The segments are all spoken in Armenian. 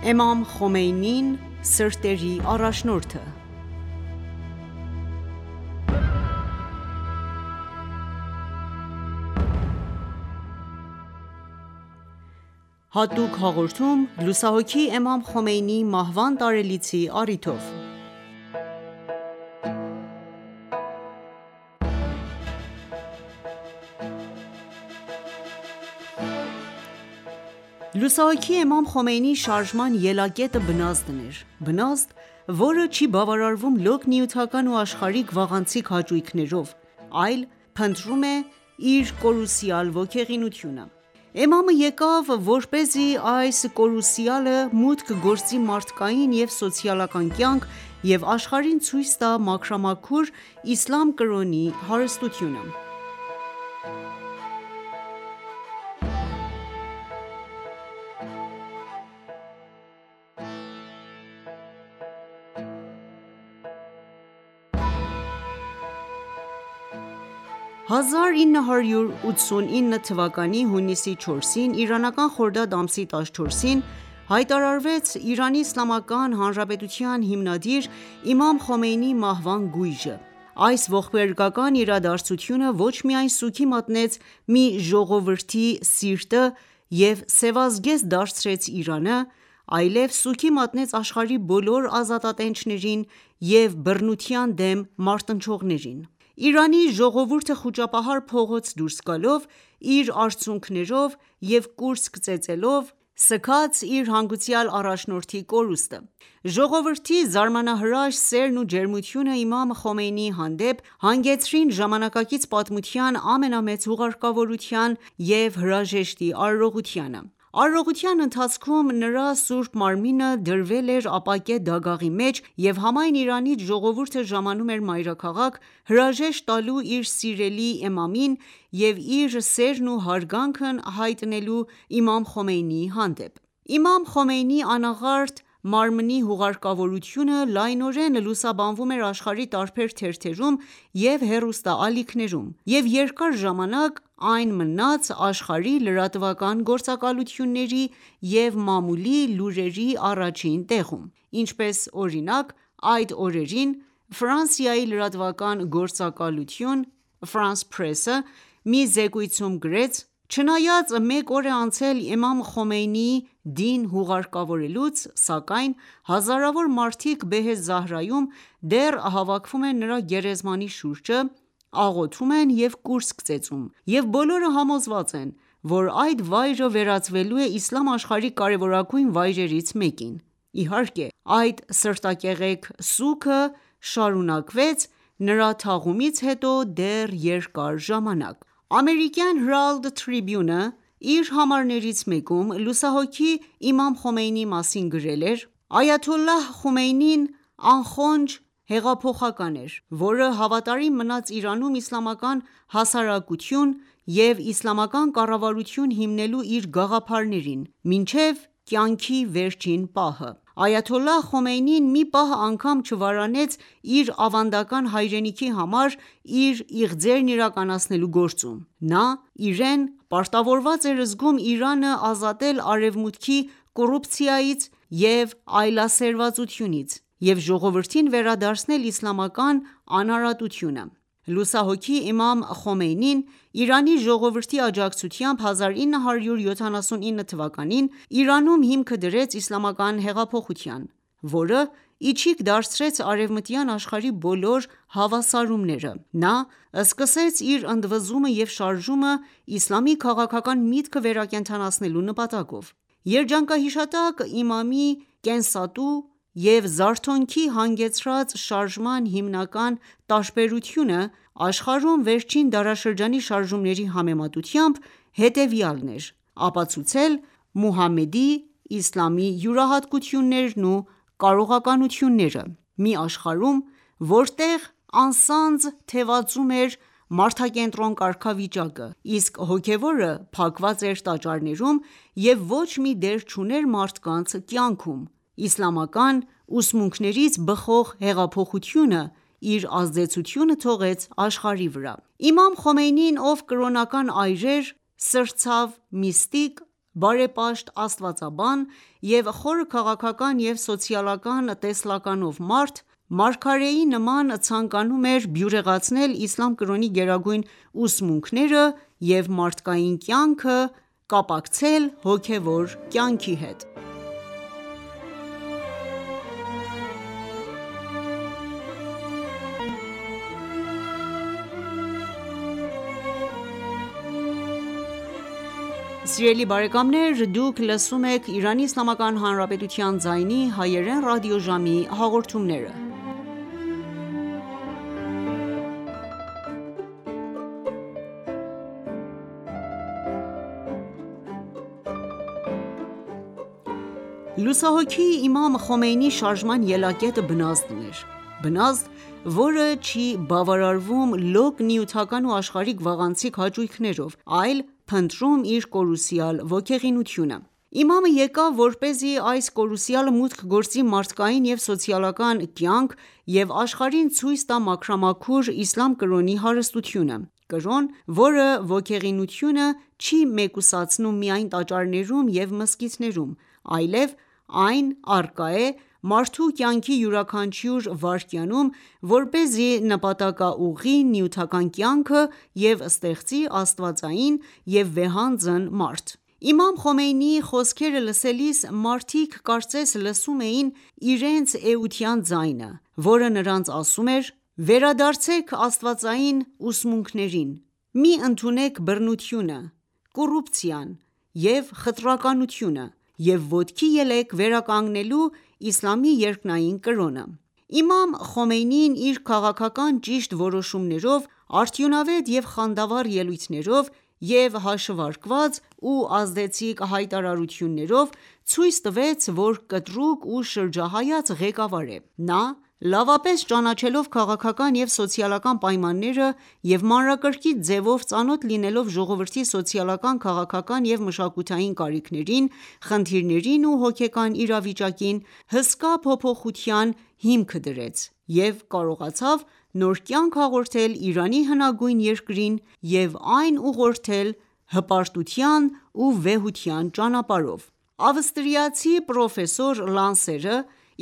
Էմամ Խոմեյնին՝ սրտերի առաջնորդը Հատուկ հաղորդում լուսահոգի Էմամ Խոմեյնիի մահվան տարելիցի առիթով: Լուսահոգի Էմամ Խոմեյնիի շարժման ելակետը բնազդն էր: Բնազդ, որը չի բավարարվում լոկ նյութական ու աշխարհիկ վաղանցիկ հաճույքներով, այլ փնտրում է իր կորուսյալ ոգեղինությունը: Էմամը եկավ, որպեսզի այս կորուսյալը մուտք գործի մարդկային և սոցիալական կյանք և աշխարհին ցույց տա մաքրամաքուր իսլամ կրոնի հարստությունը: 1989 թվականի հունիսի 4-ին իրանական խորդադ ամսի 14-ին հայտարարվեց Իրանի Իսլամական Հանրապետության հիմնադիր իմամ Խոմեյնիի մահվան գույժը: Այս ողբերգական իրադարձությունը ոչ միայն սուգի մատնեց մի ժողովրդի սիրտը և սևազգեստ դարձրեց Իրանը, այլև սուգի մատնեց աշխարհի բոլոր ազատատենչներին և բռնության դեմ մարտնչողներին: Իրանի ժողովուրդը խուճապահար փողոց դուրս գալով, իր արցունքներով և կուրծք ծեծելով, սգաց իր հանգուցյալ առաջնորդի կորուստը: Ժողովրդի զարմանահրաշ սերն ու ջերմությունը իմամ Խոմեյնիի հանդեպ հանգեցրին ժամանակակից պատմության ամենամեծ հուղարկավորության և հրաժեշտի արարողությանը: Արարողության ընթացքում նրա սուրբ մարմինը դրվել էր ապակե դագաղի մեջ և համայն Իրանից ժողովուրդը ժամանում էր մայրաքաղաք՝ հրաժեշտ տալու իր սիրելի էմամին և իր սերն ու հարգանքն հայտնելու իմամ Խոմեյնիի հանդեպ: Իմամ Խոմեյնիի անաղարտ մարմնի հուղարկավորությունը լայնորեն լուսաբանվում էր աշխարհի տարբեր թերթերում և հեռուստաալիքներում և երկար ժամանակ այն մնաց աշխարհի լրատվական գործակալությունների և մամուլի լուրերի առաջին տեղում: Ինչպես օրինակ, այդ օրերին Ֆրանսիայի լրատվական գործակալություն «France Presse» մի զեկույցում գրեց. «Չնայած մեկ օր է անցել իմամ Խոմեյնիի դին հուղարկավորելուց, սակայն հազարավոր մարդիկ Բեհեսթ Զահրայում դեռ հավաքվում են նրա գերեզմանի շուրջը, աղոթում են և կուրծք ծեծում և բոլորը համոզված են, որ այդ վայրը վերածվելու է իսլամ աշխարհի կարևորագույն վայրերից մեկին»: Իհարկե այդ սրտակեղեք սուգը շարունակվեց նրա թաղումից հետո դեռ երկար ժամանակ: Ամերիկյան Herald Tribune-ը իր համարներից մեկում լուսահոգի իմամ Խոմեյնիի մասին գրել էր. «Այաթոլլահ Խոմեյնին անխոնջ հեղափոխական էր, որը հավատարիմ մնաց Իրանում իսլամական հասարակություն և իսլամական կառավարություն հիմնելու իր գաղափարներին մինչև կյանքի վերջին պահը: Այաթոլլահ Խոմեյնին մի պահ անգամ չվարանեց իր ավանդական հայրենիքի համար իր իղձերն իրականացնելու գործում: Նա իրեն պարտավորված էր զգում Իրանը ազատել Արևմուտքի կոռուպցիայից և այլասերվածությունից և ժողովրդին վերադարձնել իսլամական անարատությունը: Լուսահոգի իմամ Խոմեյնին Իրանի ժողովրդի աջակցությամբ 1979 թվականին Իրանում հիմքը դրեց իսլամական հեղափոխության, որը իջիք դարձրեց արևմտյան աշխարհի բոլոր հավասարումները: Նա սկսեց իր ընդվզումը և շարժումը իսլամի քաղաքական միտքը վերակենդանացնելու նպատակով: Երջանկահիշատակ իմամի կենսատու և զարթոնքի հանգեցրած շարժման հիմնական տարբերությունը աշխարհում վերջին դարաշրջանի շարժումների համեմատությամբ հետևյալն էր՝ ապացուցել Մուհամմեդի (իսլամի) յուրահատկություններն ու կարողականությունները մի աշխարհում, որտեղ անսանձ թևածում էր մարդակենտրոն կարգավիճակը, իսկ հոգևորը փակված էր տաճարներում և ոչ մի դեր չուներ մարդկանց կյանքում: Իսլամական ուսմունքներից բխող հեղափոխությունը իր ազդեցությունը թողեց աշխարհի վրա: Իմամ Խոմեյնին, ով կրոնական այր էր, սրտցավ միստիկ, բարեպաշտ աստվածաբան և խորը քաղաքական և սոցիալական տեսլականով մարդ, մարգարեի նման ցանկանում էր բյուրեղացնել իսլամ կրոնի գերագույն ուսմունքները և մարդկային կյանքը կապակցել հոգևոր կյանքի հետ: Լուսահոգի Իմամ Խոմեյնիի շարժման ելակետը բնազդն էր: Բնազդ, որը չի բավարարվում լոկ նյութական ու աշխարհիկ վաղանցիկ հաճույքներով, այլ փնտրում իր կորուսյալ ոգեղինությունը: Իմամը եկավ, որպեսզի այս կորուսյալը մուտք գործի մարդկային և սոցիալական կյանք և աշխարհին ցույց տա մաքրամաքուր իսլամ կրոնի հարստությունը: Կրոն, որը ոգեղինությունը չի մեկուսացնում միայն տաճարներում և մզկիթներում, այլև այն առկա է մարդու կյանքի յուրաքանչյուր վայրկյանում, որպեսզի նպատակաուղղի նյութական կյանքը և ստեղծի աստվածային և վեհանձն մարդ: Իմամ Խոմեյնիի խոսքերը լսելիս մարդիկ կարծես լսում էին իրենց էության ձայնը, որը նրանց ասում էր. «Վերադարձեք աստվածային ուսմունքներին, մի ընդունեք բռնությունը, կոռուպցիան և խտրականությունը և ոտքի ելեք վերականգնելու իսլամի երկնային կրոնը»: Իմամ Խոմեյնին իր քաղաքական ճիշտ որոշումներով, արդյունավետ և խանդավառ ելույթներով և հաշվարկված ու ազդեցիկ հայտարարություններով ցույց տվեց, որ կտրուկ ու շրջահայաց ղեկավար է: Նա լավապես ճանաչելով քաղաքական և սոցիալական պայմանները և մանրակրկիտ ձևով ծանոթ լինելով ժողովրդի սոցիալական, քաղաքական և մշակութային կարիքներին, խնդիրներին ու հոգեկան իրավիճակին, հսկա փոփոխության հիմքը դրեց և կարողացավ նոր կյանք հաղորդել Իրանի հնագույն երկրին և այն ուղղորդել հպարտության ու վեհության ճանապարհով: Ավստրիացի պրոֆեսոր Լանսերը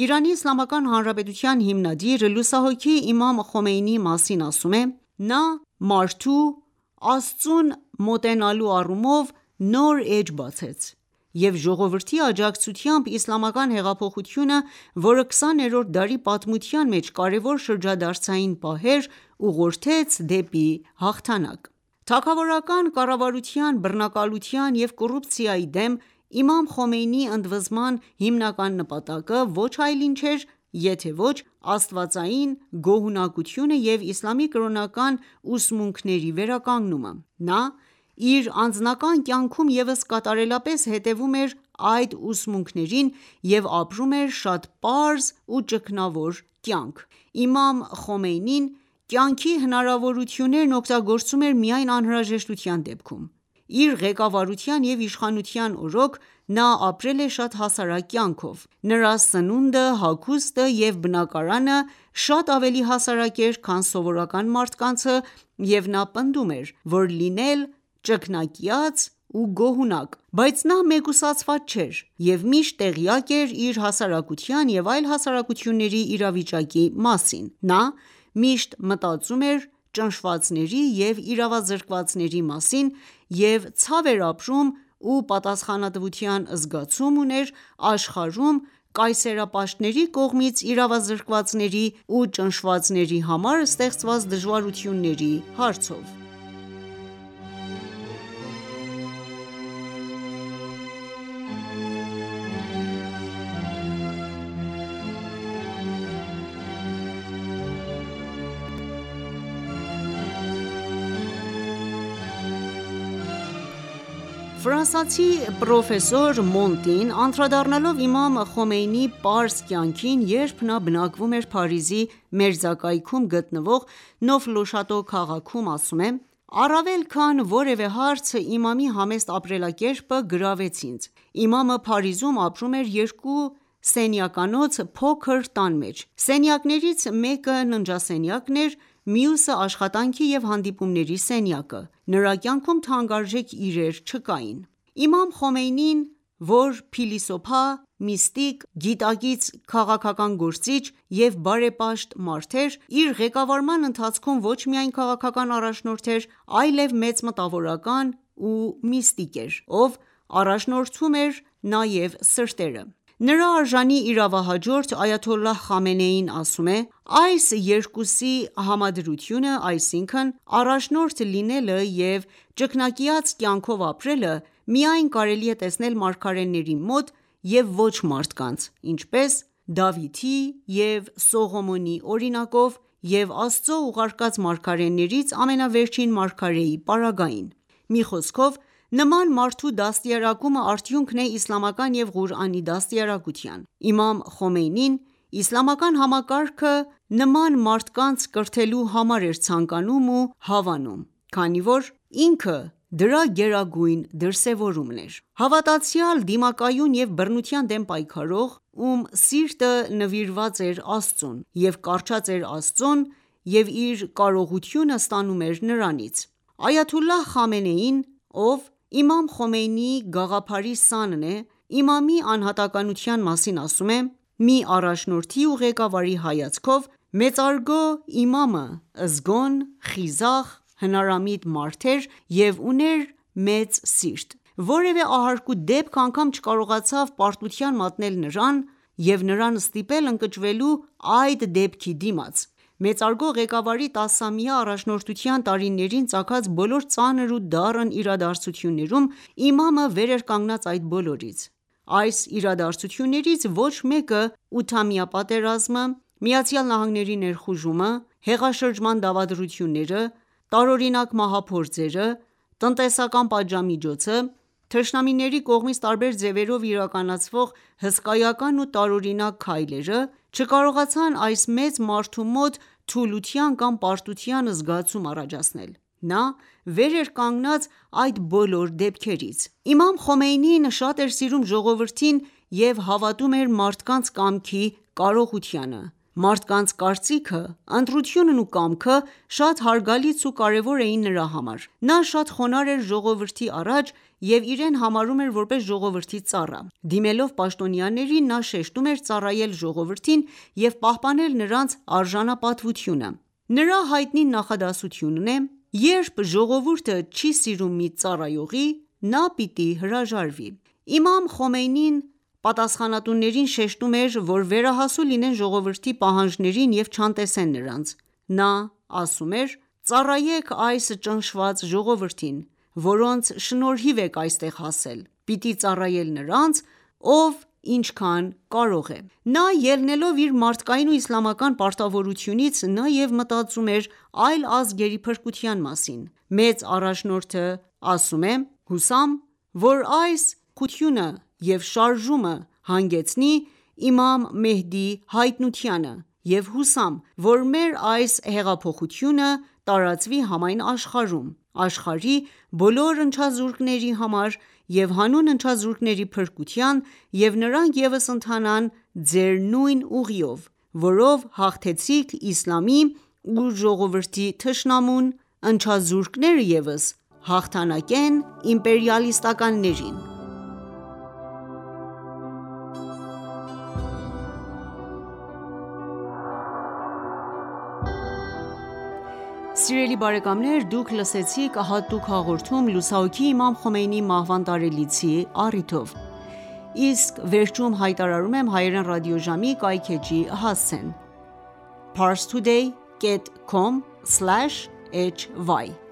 ԻԻՀ հիմնադիր, լուսահոգի Իմամ Խոմեյնիի մասին ասում է. «Նա մարդու Աստծուն մոտենալու առումով նոր էջ բացեց և ժողովրդի աջակցությամբ իսլամական հեղափոխությունը, որը 20-րդ դարի պատմության մեջ կարևոր շրջադարձային պահ էր, ուղղորդեց դեպի հաղթանակ»: Թագավորական կառավարության բռնակալության և կոռուպցիայի դեմ Իմամ Խոմեյնիի ընդվզման հիմնական նպատակը ոչ այլ ինչ էր, եթե ոչ աստվածային գոհունակությունը և իսլամի կրոնական ուսմունքների վերականգնումը: Նա իր անձնական կյանքում ևս կատարելապես հետևում էր այդ ուսմունքներին և ապրում էր շատ պարզ ու ճգնավոր կյանք: Իմամ Խոմեյնին կյանքի հնարավորություններն օգտագործում էր միայն անհրաժեշտության դեպքում: Իր ղեկավարության և իշխանության օրոք նա ապրել է շատ հասարակ կյանքով: Նրա սնունդը, հագուստը և բնակարանը շատ ավելի հասարակ էր, քան սովորական մարդկանցը և նա պնդում էր, որ լինել ճգնակյաց ու գոհունակ: Բայց նա մեկուսացված չէր և միշտ տեղյակ էր իր հասարակության և այլ հասարակությունների իրավիճակի մասին: Նա միշտ մտածում էր ճնշվածների և իրավազրկվածների մասին և ցավ էր ապրում ու պատասխանատվության զգացում ուներ աշխարհում կայսերապաշտների կողմից իրավազրկվածների ու ճնշվածների համար ստեղծված դժվարությունների հարցով: Ֆրանսիացի պրոֆեսոր Մոնտին անդրադառնալով Իմամ Խոմեյնիի պարզ կյանքին, երբ նա բնակվում էր Փարիզի մերձակայքում գտնվող Նոֆլ-օ-Շատո քաղաքում, ասում է. «Առավել քան որևէ հարց, Իմամի համեստ ապրելակերպը գրավեց ինձ: Իմամը Փարիզում ապրում էր երկու սենյականոց փոքր տան մեջ: Սենյակներից մեկը ննջասենյակն էր, մյուսը աշխատանքի և հանդիպումների սենյակը: Նրա կյանքում թանկարժեք իրեր չկային: Իմամ Խոմեյնին, որ փիլիսոփա, միստիկ, գիտակից քաղաքական գործիչ և բարեպաշտ մարդ էր, իր ղեկավարման ընթացքում ոչ միայն քաղաքական առաջնորդ էր, այլև մեծ մտավորական ու միստիկ էր, ով առաջնորդում էր նաև սրտերը: Նրա արժանի իրավահաջորդ Այաթոլլահ Խամենեին ասում է.«Այս երկուսի համադրությունը, այսինքն՝ առաջնորդ լինելը և ճգնակիաց կյանքով ապրելը, միայն կարելի է տեսնել մարգարեների մոտ և ոչ մարդկանց, ինչպես Դավիթի և Սողոմոնի օրինակով և Աստծո ուղարկած մարգարեներից ամենավերջին մարգարեի պարագային: Մի խոսքով, նման մարդու դաստիարակումը արդյունքն է իսլամական և Ղուրանի դաստիարակության: Իմամ Խոմեյնին իսլամական համակարգը նման մարդկանց կրթելու համար էր ցանկանում ու հավանում, քանի որ ինքը դրա գերագույն դրսևորումն էր: Հավատացյալ, դիմակայուն և բռնության դեմ պայքարող, ում սիրտը նվիրված էր Աստծուն և կառչած էր Աստծուն և իր կարողությունը ստանում էր Նրանից: Այաթոլլահ Խամենեին, ով իմամ Խոմեյնիի գաղափարի սանն է, իմամի անհատականության մասին ասում է.«Մի առաջնորդի ու ղեկավարի հայացքով, մեծարգո իմամը զգոն, խիզախ, հնարամիտ մարդ էր և ուներ մեծ սիրտ: Որևէ ահարկու դեպք անգամ չկարողացավ պարտության մատնել նրան և նրան ստիպել ընկճվելու այդ դեպքի դիմաց: Մեծարգո ղեկավարի 10-ամյա առաջնորդության տարիներին ծագած բոլոր ծանր ու դառն իրադարձություններում իմամը վեր էր կանգնած այդ բոլորից: Այս իրադարձություններից ոչ մեկը՝ ութամյա պատերազմը, ԱՄՆ-ի ներխուժումը, հեղաշրջման դավադրությունները, տարօրինակ մահափորձերը, տնտեսական պատժամիջոցը, թշնամիների կողմից տարբեր ձևերով իրականացվող հսկայական ու տարօրինակ քայլերը, չկարողացան այս մեծ մարդու մոտ թուլության կամ պարտության զգացում առաջացնել: Նա վեր էր կանգնած այդ բոլոր դեպքերից: Իմամ Խոմեյնին շատ էր սիրում ժողովրդին և հավատում էր մարդկանց կամքի կարողությանը: Մարդկանց կարծիքը, ընտրությունն ու կամքը շատ հարգալից ու կարևոր էին նրա համար: Նա շատ խոնարհ էր ժողովրդի առաջ և իրեն համարում էր որպես ժողովրդի ծառա: Դիմելով պաշտոնյաներին, նա շեշտում էր ծառայել ժողովրդին և պահպանել նրանց արժանապատվությունը: Նրա հայտնի նախադասությունն է.«Երբ ժողովուրդը չի սիրում մի ծառայողի, նա պիտի հրաժարվի»: Իմամ Խոմեյնին պատասխանատուներին շեշտում էր, որ վերահասու լինեն ժողովրդի պահանջներին և չանտեսեն նրանց: Նա ասում էր.«Ծառայեք այս ճնշված ժողովրդին, որոնց շնորհիվ եք այստեղ հասել: Պիտի ծառայել նրանց, ով ինչքան կարող է»: Նա ելնելով իր մարդկային ու իսլամական պարտավորությունից, նաև մտածում էր այլ ազգերի փրկության մասին: Մեծ առաջնորդը ասում է.«Հուսամ, որ այս փոփոխությունը և շարժումը հանգեցնի իմամ Մեհդիի հայտնությանը և հուսամ, որ մեր այս հեղափոխությունը տարածվի համայն աշխարհում, աշխարհի բոլոր ընչազուրկների համար և հանուն ընչազուրկների փրկության և նրանք ևս ընթանան ձեր նույն ուղիով, որով հաղթեցիք իսլամի ու ժողովրդի թշնամուն, ընչազուրկները ևս հաղթանակեն իմպերիալիստականներին»: Լուսահոգի Իմամ Խոմեյնիի մահվան տարելիցի առիթով հայտարարում եմ հայերեն ռադիոժամի կայքէջի հասցեն: parstoday.com/hy